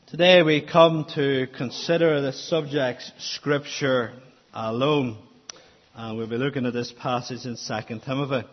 Today we come to consider the subject Scripture alone. And we'll be looking at this passage in 2 Timothy.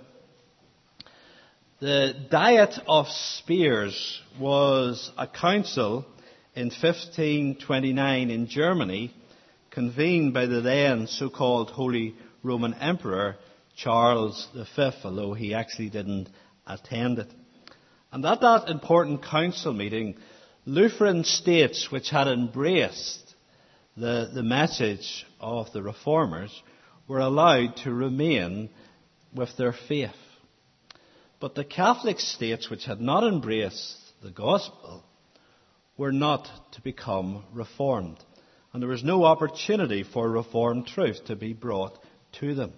The Diet of Spears was a council in 1529 in Germany, convened by the then so-called Holy Roman Emperor Charles V, although he actually didn't attend it. And at that important council meeting, Lutheran states which had embraced the message of the Reformers were allowed to remain with their faith. But the Catholic states which had not embraced the gospel were not to become reformed. And there was no opportunity for reformed truth to be brought to them.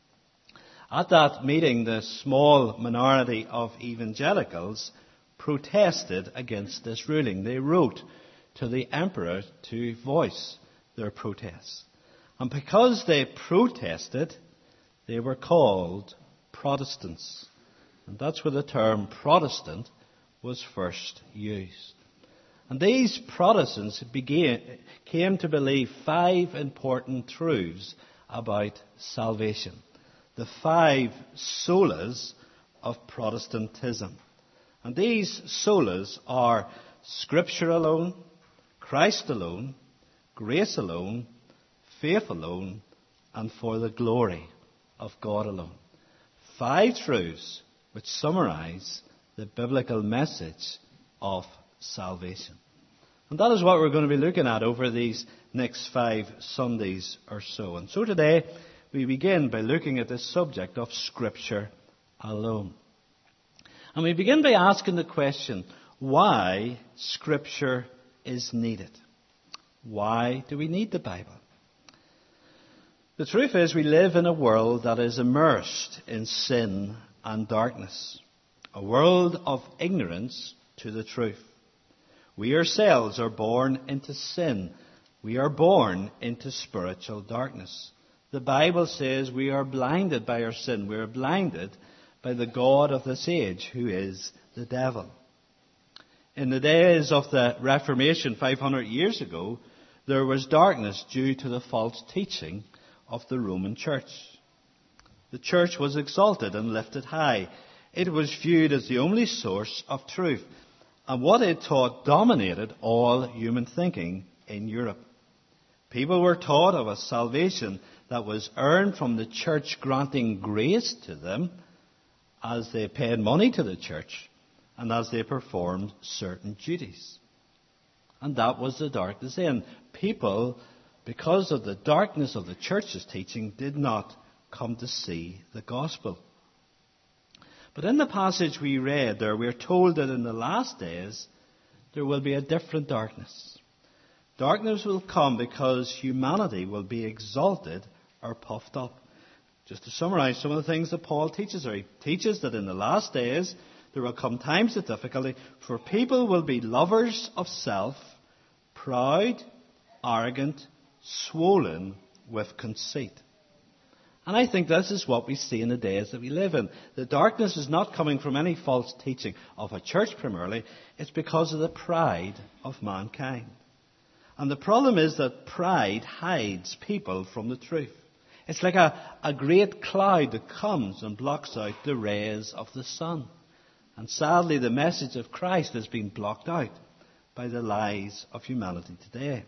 At that meeting, the small minority of evangelicals protested against this ruling. They wrote to the emperor to voice their protests. And because they protested, they were called Protestants. And that's where the term Protestant was first used. And these Protestants came to believe 5 important truths about salvation. The 5 solas of Protestantism. And these solas are Scripture alone, Christ alone, grace alone, faith alone, and for the glory of God alone. 5 truths which summarize the biblical message of salvation. And that is what we're going to be looking at over these next 5 Sundays or so. And so today we begin by looking at this subject of Scripture alone. And we begin by asking the question, why Scripture is needed. Why do we need the Bible? The truth is we live in a world that is immersed in sin and darkness. A world of ignorance to the truth. We ourselves are born into sin. We are born into spiritual darkness. The Bible says we are blinded by our sin. We are blinded by the god of this age, who is the devil. In the days of the Reformation 500 years ago, there was darkness due to the false teaching of the Roman Church. The Church was exalted and lifted high. It was viewed as the only source of truth. And what it taught dominated all human thinking in Europe. People were taught of a salvation that was earned from the Church granting grace to them as they paid money to the Church and as they performed certain duties. And that was the darkness then. People, because of the darkness of the Church's teaching, did not come to see the gospel. But in the passage we read there, we are told that in the last days there will be a different darkness. Darkness will come because humanity will be exalted or puffed up. Just to summarize some of the things that Paul teaches there. He teaches that in the last days there will come times of difficulty, for people will be lovers of self, proud, arrogant, swollen with conceit. And I think this is what we see in the days that we live in. The darkness is not coming from any false teaching of a church primarily. It's because of the pride of mankind. And the problem is that pride hides people from the truth. It's like a great cloud that comes and blocks out the rays of the sun. And sadly, the message of Christ has been blocked out by the lies of humanity today.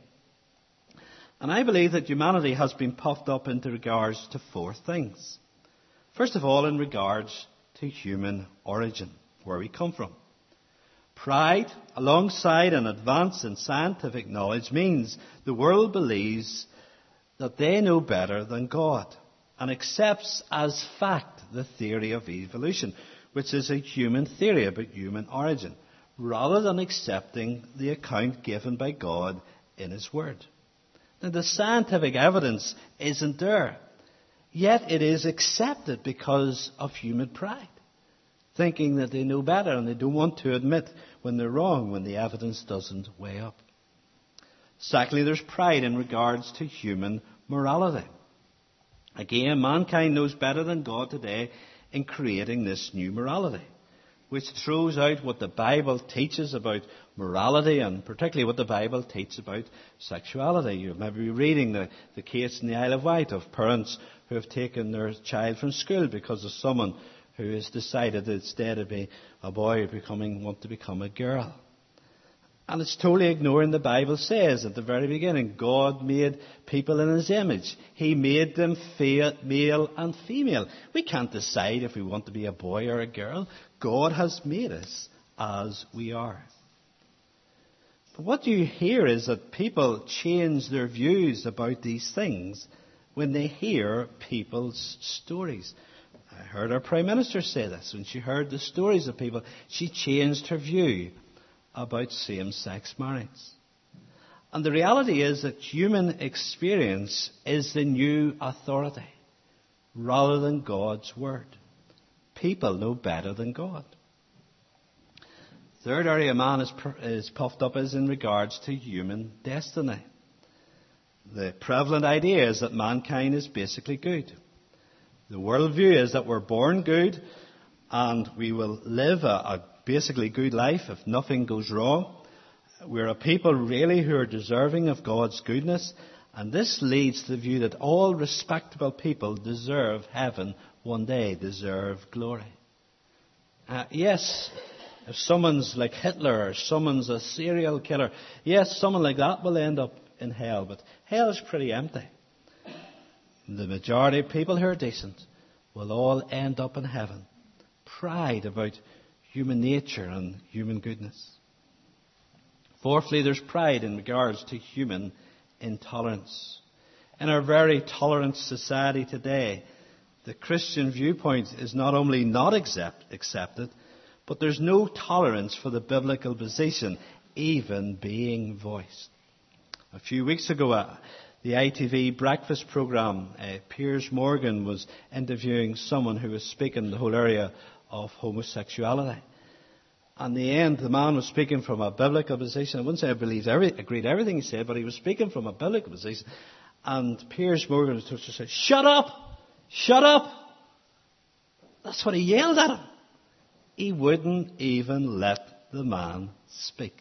And I believe that humanity has been puffed up into regards to 4 things. First of all, in regards to human origin, where we come from. Pride, alongside an advance in scientific knowledge, means the world believes that they know better than God and accepts as fact the theory of evolution, which is a human theory about human origin, rather than accepting the account given by God in His Word. Now, the scientific evidence isn't there, yet it is accepted because of human pride, thinking that they know better and they don't want to admit when they're wrong, when the evidence doesn't weigh up. Secondly, there's pride in regards to human morality. Again, mankind knows better than God today in creating this new morality. which throws out what the Bible teaches about morality and particularly what the Bible teaches about sexuality. You may be reading the case in the Isle of Wight of parents who have taken their child from school because of someone who has decided that instead of being a boy want to become a girl. And it's totally ignoring the Bible says at the very beginning, God made people in His image. He made them male and female. We can't decide if we want to be a boy or a girl. God has made us as we are. But what you hear is that people change their views about these things when they hear people's stories. I heard our Prime Minister say this. When she heard the stories of people, she changed her view about same-sex marriage. And the reality is that human experience is the new authority rather than God's Word. People know better than God. Third area man is puffed up is in regards to human destiny. The prevalent idea is that mankind is basically good. The worldview is that we're born good and we will live a basically good life if nothing goes wrong. We're a people really who are deserving of God's goodness, and this leads to the view that all respectable people deserve heaven one day, deserve glory. Yes, if someone's like Hitler or someone's a serial killer, yes, someone like that will end up in hell, but hell is pretty empty. The majority of people who are decent will all end up in heaven. Pride about human nature and human goodness. Fourthly, there's pride in regards to human intolerance. In our very tolerant society today, the Christian viewpoint is not only not accepted, but there's no tolerance for the biblical position even being voiced. A few weeks ago, the ITV breakfast programme, Piers Morgan was interviewing someone who was speaking the whole area of homosexuality. And in the end, the man was speaking from a biblical position. I wouldn't say I agreed everything he said, but he was speaking from a biblical position. And Piers Morgan was supposed to say, "Shut up! Shut up!" That's what he yelled at him. He wouldn't even let the man speak.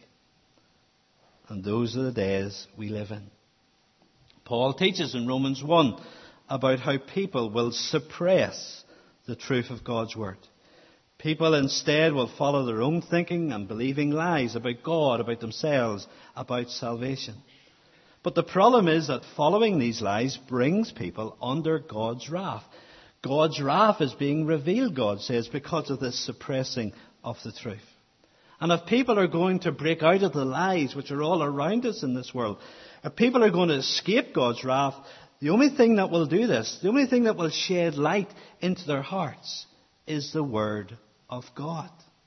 And those are the days we live in. Paul teaches in Romans 1 about how people will suppress the truth of God's Word. People instead will follow their own thinking and believing lies about God, about themselves, about salvation. But the problem is that following these lies brings people under God's wrath. God's wrath is being revealed, God says, because of this suppressing of the truth. And if people are going to break out of the lies which are all around us in this world, if people are going to escape God's wrath, the only thing that will do this, the only thing that will shed light into their hearts is the Word of God.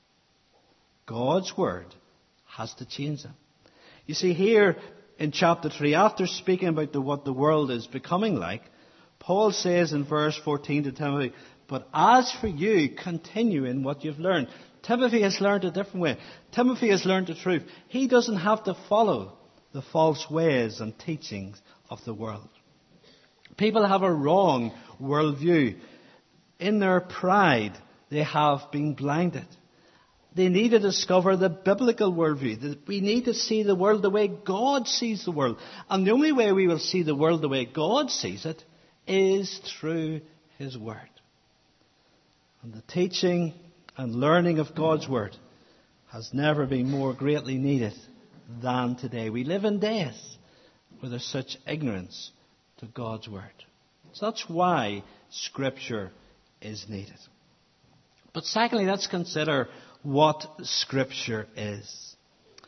God's Word has to change them. You see, here in chapter 3, after speaking about what the world is becoming like, Paul says in verse 14 to Timothy, "But as for you, continue in what you've learned." Timothy has learned a different way. Timothy has learned the truth. He doesn't have to follow the false ways and teachings of the world. People have a wrong worldview. In their pride, they have been blinded. They need to discover the biblical worldview. We need to see the world the way God sees the world. And the only way we will see the world the way God sees it is through His Word. And the teaching and learning of God's Word has never been more greatly needed than today. We live in days where there's such ignorance to God's Word. So that's why Scripture is needed. But secondly, let's consider what Scripture is.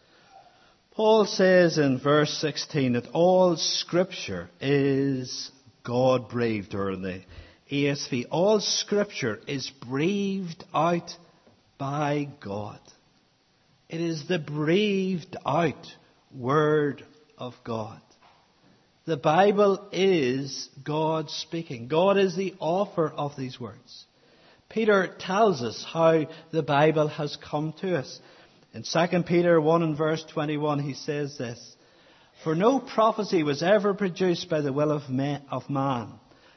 Paul says in verse 16 that all Scripture is God-breathed, or in the ESV, all Scripture is breathed out by God. It is the breathed out Word of God. The Bible is God speaking. God is the author of these words. Peter tells us how the Bible has come to us. In 2 Peter 1 and verse 21, he says this, "For no prophecy was ever produced by the will of man,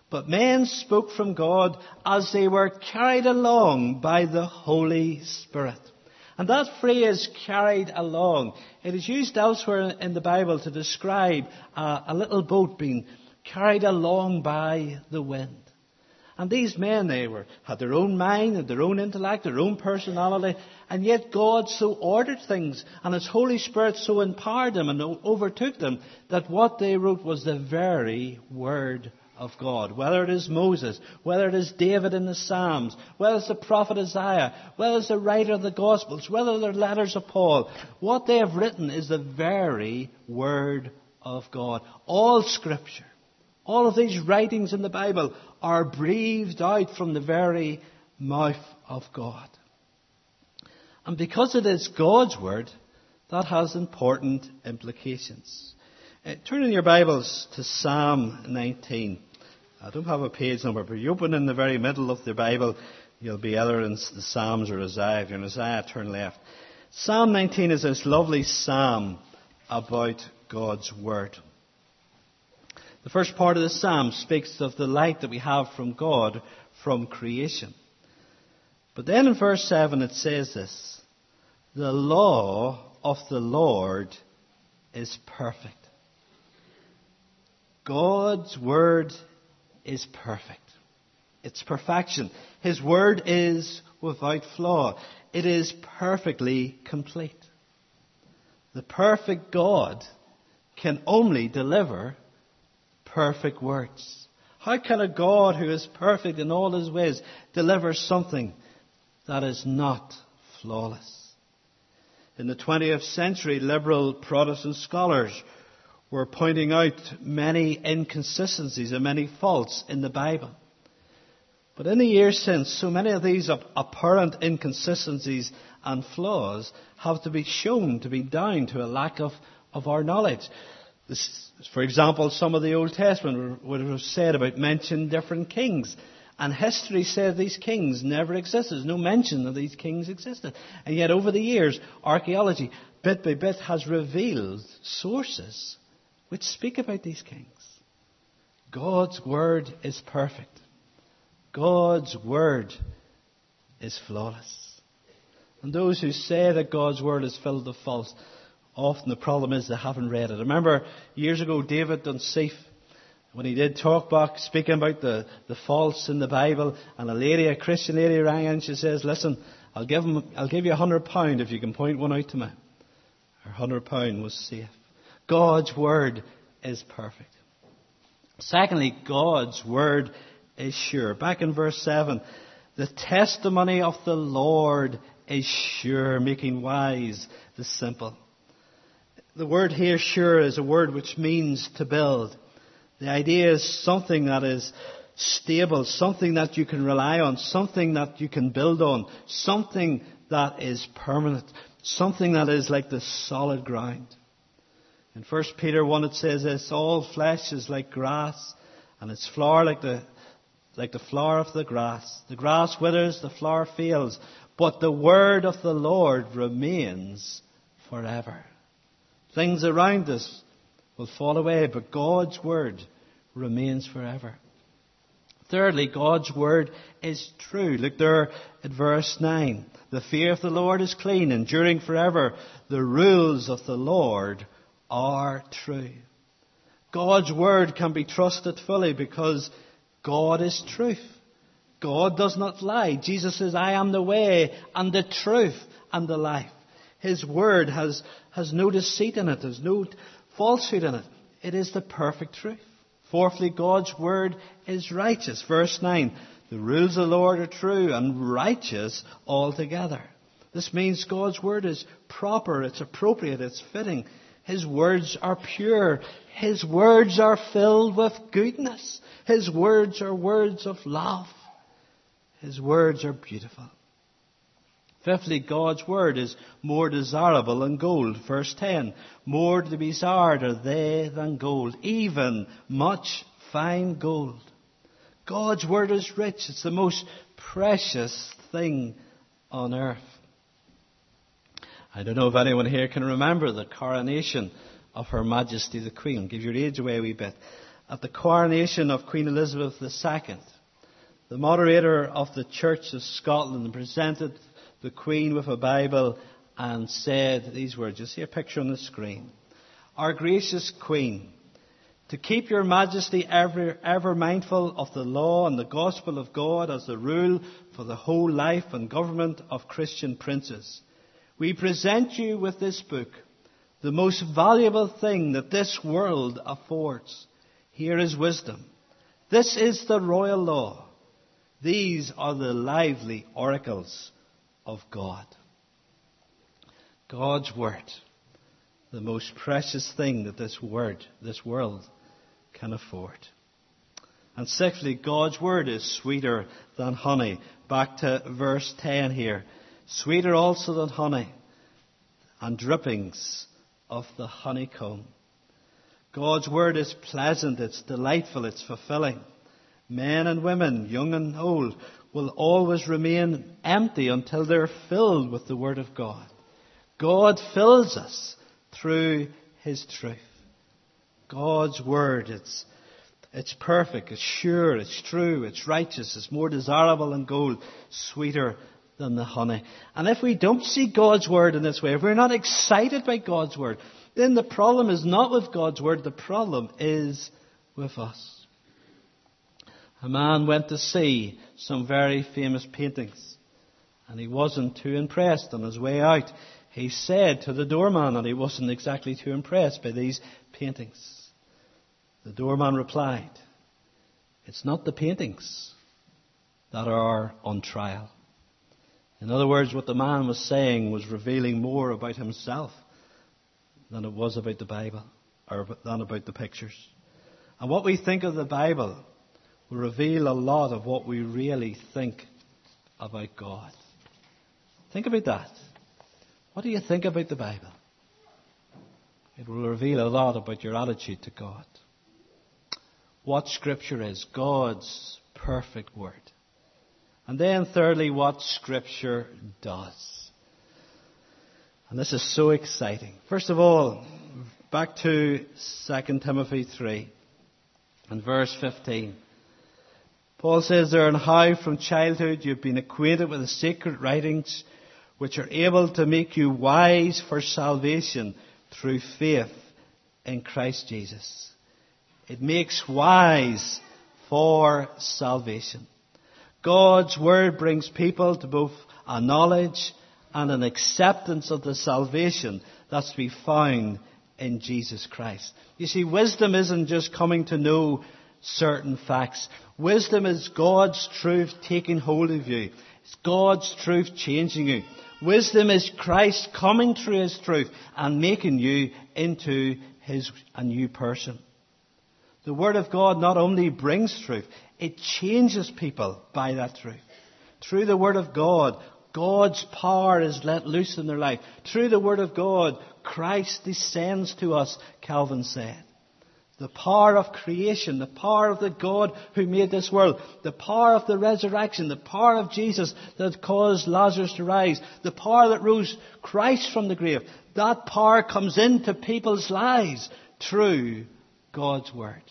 but men spoke from God as they were carried along by the Holy Spirit. And that phrase, carried along, it is used elsewhere in the Bible to describe a little boat being carried along by the wind. And these men, had their own mind, had their own intellect, their own personality, and yet God so ordered things, and His Holy Spirit so empowered them and overtook them, that what they wrote was the very Word of God. Whether it is Moses, whether it is David in the Psalms, whether it's the prophet Isaiah, whether it's the writer of the Gospels, whether they're letters of Paul, what they have written is the very Word of God. All Scripture, all of these writings in the Bible are breathed out from the very mouth of God. And because it is God's Word, that has important implications. Turn in your Bibles to Psalm 19. I don't have a page number, but you open in the very middle of the Bible, you'll be either in the Psalms or Isaiah. If you're in Isaiah, turn left. Psalm 19 is this lovely psalm about God's Word. The first part of the psalm speaks of the light that we have from God from creation. But then in verse 7 it says this: the law of the Lord is perfect. God's Word is perfect. It's perfection. His Word is without flaw. It is perfectly complete. The perfect God can only deliver perfect words. How can a God who is perfect in all His ways deliver something that is not flawless? In the 20th century, liberal Protestant scholars were pointing out many inconsistencies and many faults in the Bible. But in the years since, so many of these apparent inconsistencies and flaws have to be shown to be down to a lack of our knowledge. For example, some of the Old Testament would have said about mentioned different kings. And history said these kings never existed. There's no mention of these kings existed. And yet over the years, archaeology, bit by bit, has revealed sources which speak about these kings. God's Word is perfect. God's Word is flawless. And those who say that God's Word is filled with faults, often the problem is they haven't read it. I remember years ago David Dunseith, when he did talk back speaking about the faults in the Bible, and a Christian lady rang in, she says, listen, I'll give you £100 if you can point one out to me. Her £100 was safe. God's Word is perfect. Secondly, God's Word is sure. Back in verse 7, the testimony of the Lord is sure, making wise the simple. The word here, sure, is a word which means to build. The idea is something that is stable, something that you can rely on, something that you can build on, something that is permanent, something that is like the solid ground. In 1 Peter 1 it says this: all flesh is like grass, and its flower like the flower of the grass. The grass withers, the flower fails, but the word of the Lord remains forever. Things around us will fall away, but God's Word remains forever. Thirdly, God's Word is true. Look there at verse 9. The fear of the Lord is clean, enduring forever. The rules of the Lord are true. God's Word can be trusted fully because God is truth. God does not lie. Jesus says, I am the way and the truth and the life. His Word has no deceit in it. There's no falsehood in it. It is the perfect truth. Fourthly, God's Word is righteous. Verse 9, the rules of the Lord are true and righteous altogether. This means God's Word is proper, it's appropriate, it's fitting. His words are pure. His words are filled with goodness. His words are words of love. His words are beautiful. Fifthly, God's Word is more desirable than gold. Verse 10, more to be desired are they than gold, even much fine gold. God's Word is rich. It's the most precious thing on earth. I don't know if anyone here can remember the coronation of Her Majesty the Queen. Give your age away a wee bit. at the coronation of Queen Elizabeth II, the moderator of the Church of Scotland presented the Queen with a Bible and said these words. You see a picture on the screen. Our gracious Queen, to keep your Majesty ever mindful of the law and the gospel of God as the rule for the whole life and government of Christian princes, we present you with this book, the most valuable thing that this world affords. Here is wisdom. This is the royal law. These are the lively oracles of God. God's word, the most precious thing that this world can afford. And sixthly, God's word is sweeter than honey. Back to verse 10 here. Sweeter also than honey and drippings of the honeycomb. God's word is pleasant, it's delightful, it's fulfilling. Men and women, young and old, will always remain empty until they're filled with the word of God. God fills us through his truth. God's word, it's perfect, it's sure, it's true, it's righteous, it's more desirable than gold, sweeter than the honey. And if we don't see God's word in this way, if we're not excited by God's word, then the problem is not with God's word, the problem is with us. A man went to see some very famous paintings, and he wasn't too impressed. On his way out, he said to the doorman that he wasn't exactly too impressed by these paintings. The doorman replied, "It's not the paintings that are on trial." In other words, what the man was saying was revealing more about himself than it was about the Bible, or than about the pictures. And what we think of the Bible will reveal a lot of what we really think about God. Think about that. What do you think about the Bible? It will reveal a lot about your attitude to God. What Scripture is, God's perfect word. And then thirdly, what Scripture does. And this is so exciting. First of all, back to 2 Timothy 3 and verse 15. Paul says there, "And how from childhood you've been acquainted with the sacred writings, which are able to make you wise for salvation through faith in Christ Jesus." It makes wise for salvation. God's word brings people to both a knowledge and an acceptance of the salvation that's to be found in Jesus Christ. You see, wisdom isn't just coming to know certain facts. Wisdom is God's truth taking hold of you. It's God's truth changing you. Wisdom is Christ coming through his truth and making you into a new person. The Word of God not only brings truth, it changes people by that truth. Through the Word of God, God's power is let loose in their life. Through the Word of God, Christ descends to us, Calvin said. The power of creation, the power of the God who made this world, the power of the resurrection, the power of Jesus that caused Lazarus to rise, the power that rose Christ from the grave, that power comes into people's lives through God's Word.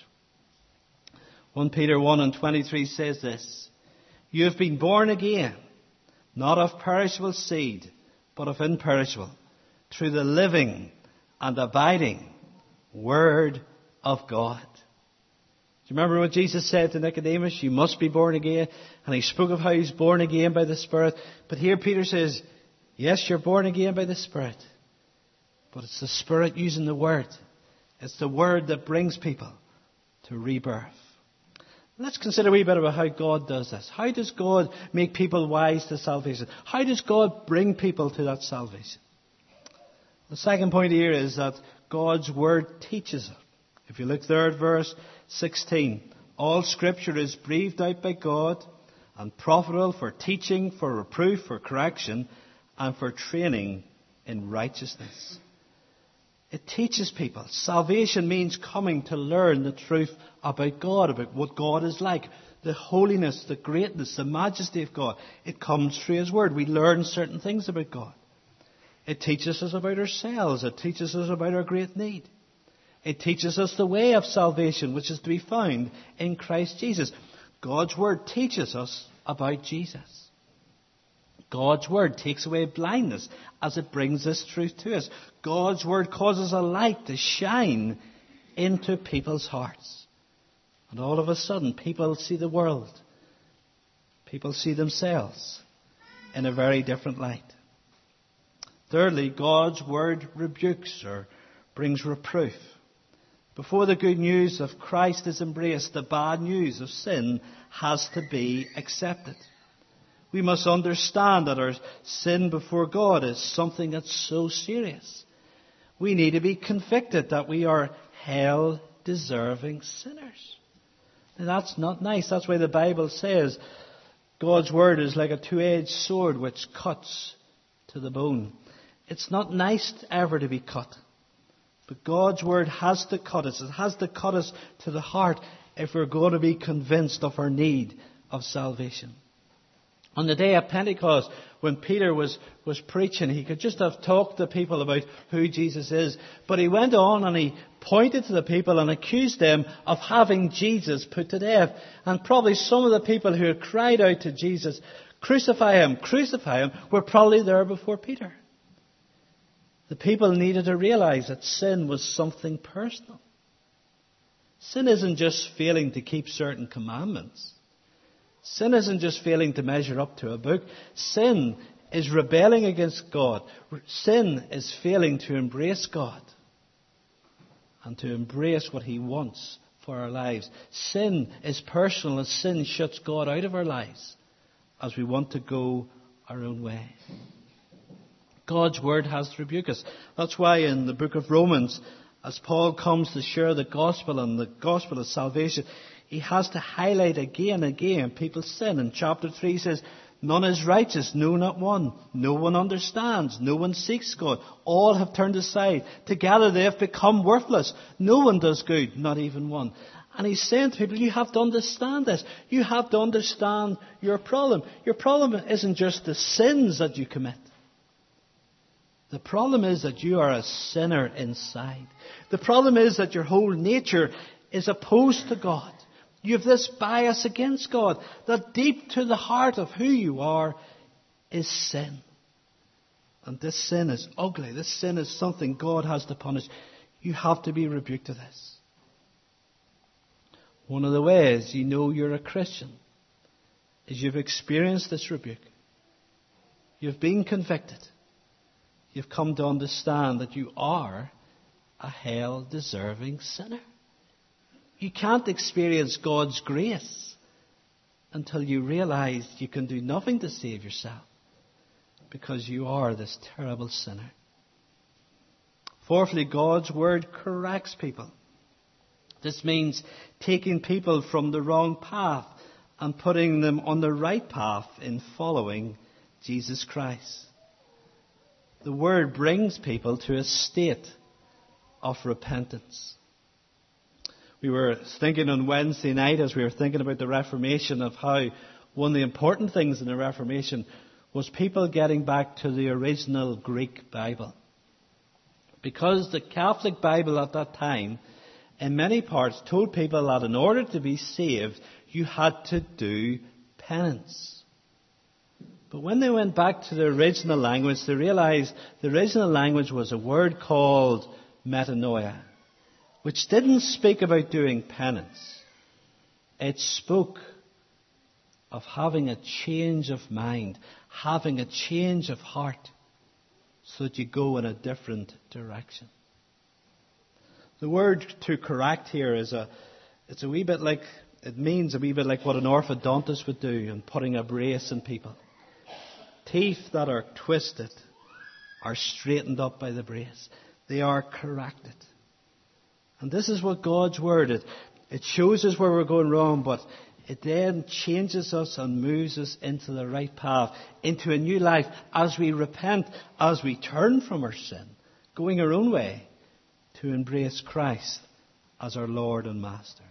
1 Peter 1 and 23 says this, "You have been born again, not of perishable seed, but of imperishable, through the living and abiding Word of God." Do you remember what Jesus said to Nicodemus? You must be born again. And he spoke of how he's born again by the Spirit. But here Peter says, yes, you're born again by the Spirit. But it's the Spirit using the Word. It's the Word that brings people to rebirth. Let's consider a wee bit about how God does this. How does God make people wise to salvation? How does God bring people to that salvation? The second point here is that God's Word teaches it. If you look there at verse 16, all Scripture is breathed out by God and profitable for teaching, for reproof, for correction, and for training in righteousness. It teaches people. Salvation means coming to learn the truth about God, about what God is like, the holiness, the greatness, the majesty of God. It comes through His Word. We learn certain things about God. It teaches us about ourselves. It teaches us about our great need. It teaches us the way of salvation, which is to be found in Christ Jesus. God's Word teaches us about Jesus. God's Word takes away blindness as it brings this truth to us. God's Word causes a light to shine into people's hearts. And all of a sudden, people see the world. People see themselves in a very different light. Thirdly, God's Word rebukes or brings reproof. Before the good news of Christ is embraced, the bad news of sin has to be accepted. We must understand that our sin before God is something that's so serious. We need to be convicted that we are hell-deserving sinners. And that's not nice. That's why the Bible says God's Word is like a two-edged sword which cuts to the bone. It's not nice ever to be cut. But God's Word has to cut us. It has to cut us to the heart if we're going to be convinced of our need of salvation. On the day of Pentecost, when Peter was preaching, he could just have talked to people about who Jesus is. But he went on and he pointed to the people and accused them of having Jesus put to death. And probably some of the people who had cried out to Jesus, crucify him, were probably there before Peter. The people needed to realize that sin was something personal. Sin isn't just failing to keep certain commandments. Sin isn't just failing to measure up to a book. Sin is rebelling against God. Sin is failing to embrace God and to embrace what He wants for our lives. Sin is personal, and sin shuts God out of our lives as we want to go our own way. God's Word has to rebuke us. That's why in the book of Romans, as Paul comes to share the gospel and the gospel of salvation, he has to highlight again and again people's sin. In chapter 3 he says, none is righteous, no, not one. No one understands. No one seeks God. All have turned aside. Together they have become worthless. No one does good, not even one. And he's saying to people, you have to understand this. You have to understand your problem. Your problem isn't just the sins that you commit. The problem is that you are a sinner inside. The problem is that your whole nature is opposed to God. You have this bias against God, that deep to the heart of who you are is sin. And this sin is ugly. This sin is something God has to punish. You have to be rebuked of this. One of the ways you know you're a Christian is you've experienced this rebuke. You've been convicted. You've come to understand that you are a hell-deserving sinner. You can't experience God's grace until you realize you can do nothing to save yourself because you are this terrible sinner. Fourthly, God's Word corrects people. This means taking people from the wrong path and putting them on the right path in following Jesus Christ. The Word brings people to a state of repentance. We were thinking on Wednesday night as we were thinking about the Reformation of how one of the important things in the Reformation was people getting back to the original Greek Bible. Because the Catholic Bible at that time, in many parts, told people that in order to be saved, you had to do penance. But when they went back to the original language, they realized the original language was a word called metanoia, which didn't speak about doing penance. It spoke of having a change of mind, having a change of heart, so that you go in a different direction. The word to correct here is it means a wee bit like what an orthodontist would do in putting a brace in people. Teeth that are twisted are straightened up by the brace. They are corrected. And this is what God's Word is. It shows us where we're going wrong, but it then changes us and moves us into the right path, into a new life as we repent, as we turn from our sin, going our own way to embrace Christ as our Lord and Master.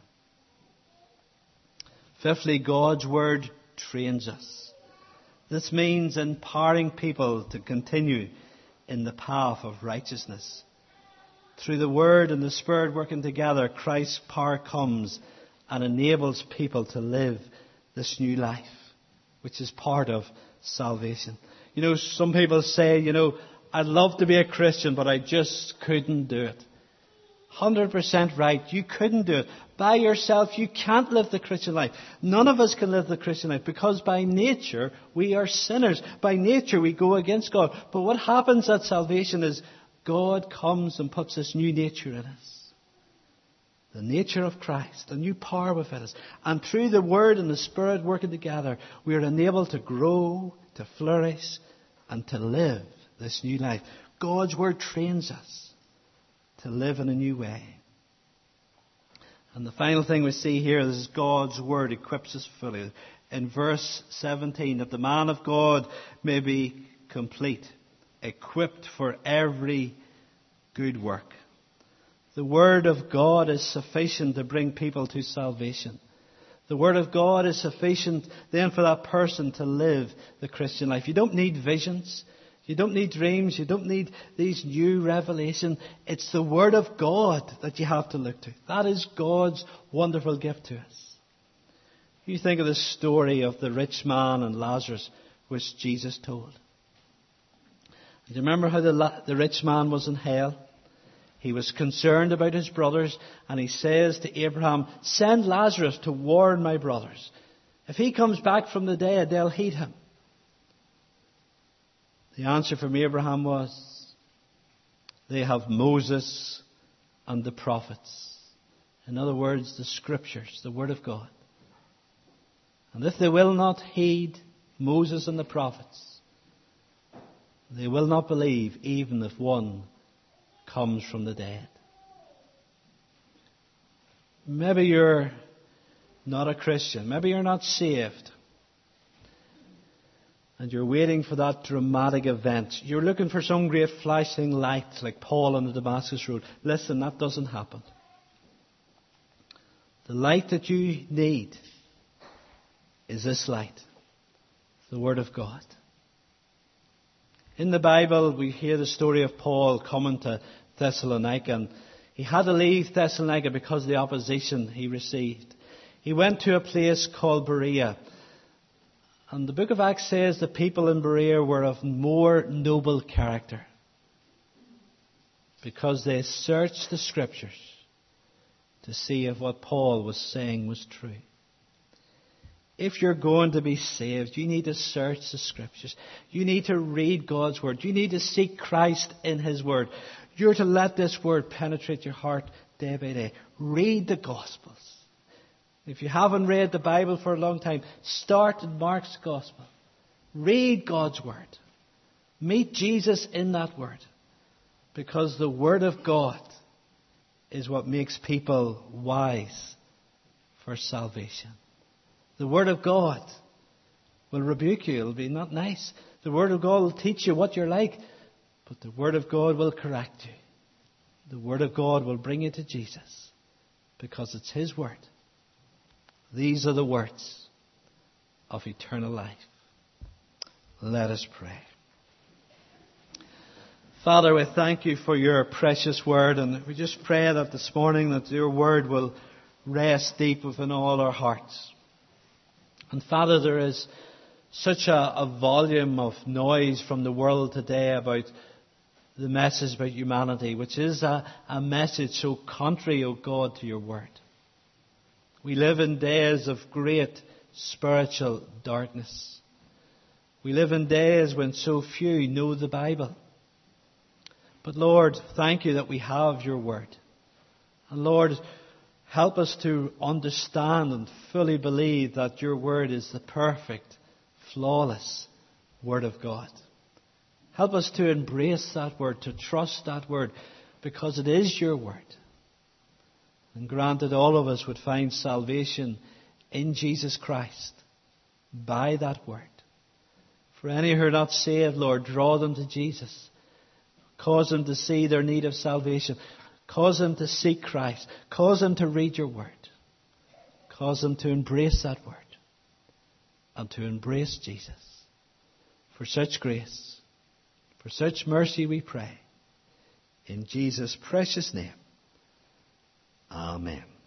Fifthly, God's Word trains us. This means empowering people to continue in the path of righteousness. Through the Word and the Spirit working together, Christ's power comes and enables people to live this new life, which is part of salvation. You know, some people say, I'd love to be a Christian, but I just couldn't do it. 100% right. You couldn't do it. By yourself, you can't live the Christian life. None of us can live the Christian life because by nature, we are sinners. By nature, we go against God. But what happens at salvation is God comes and puts this new nature in us. The nature of Christ, a new power within us. And through the Word and the Spirit working together, we are enabled to grow, to flourish, and to live this new life. God's Word trains us to live in a new way. And the final thing we see here is God's Word equips us fully. In verse 17, that the man of God may be complete, equipped for every good work. The Word of God is sufficient to bring people to salvation. The Word of God is sufficient then for that person to live the Christian life. You don't need visions. You don't need dreams. You don't need these new revelations. It's the Word of God that you have to look to. That is God's wonderful gift to us. You think of the story of the rich man and Lazarus, which Jesus told. Do you remember how the rich man was in hell? He was concerned about his brothers, and he says to Abraham, send Lazarus to warn my brothers. If he comes back from the dead, they'll heed him. The answer from Abraham was, they have Moses and the prophets. In other words, the Scriptures, the Word of God. And if they will not heed Moses and the prophets, they will not believe even if one comes from the dead. Maybe you're not a Christian. Maybe you're not saved. And you're waiting for that dramatic event. You're looking for some great flashing light like Paul on the Damascus Road. Listen, that doesn't happen. The light that you need is this light, the Word of God. In the Bible, we hear the story of Paul coming to Thessalonica, and he had to leave Thessalonica because of the opposition he received. He went to a place called Berea. And the book of Acts says the people in Berea were of more noble character because they searched the Scriptures to see if what Paul was saying was true. If you're going to be saved, you need to search the Scriptures. You need to read God's Word. You need to seek Christ in His Word. You're to let this Word penetrate your heart day by day. Read the Gospels. If you haven't read the Bible for a long time, start in Mark's Gospel. Read God's Word. Meet Jesus in that Word. Because the Word of God is what makes people wise for salvation. The Word of God will rebuke you. It'll be not nice. The Word of God will teach you what you're like. But the Word of God will correct you. The Word of God will bring you to Jesus. Because it's His Word. These are the words of eternal life. Let us pray. Father, we thank you for your precious Word. And we just pray that this morning that your Word will rest deep within all our hearts. And Father, there is such a volume of noise from the world today about the message about humanity, which is a message so contrary, O God, to your Word. We live in days of great spiritual darkness. We live in days when so few know the Bible. But Lord, thank you that we have your Word. And Lord, help us to understand and fully believe that your Word is the perfect, flawless Word of God. Help us to embrace that Word, to trust that Word, because it is your Word. And grant that all of us would find salvation in Jesus Christ by that Word. For any who are not saved, Lord, draw them to Jesus. Cause them to see their need of salvation. Cause them to seek Christ. Cause them to read your Word. Cause them to embrace that Word. And to embrace Jesus. For such grace, for such mercy we pray. In Jesus' precious name. Amen.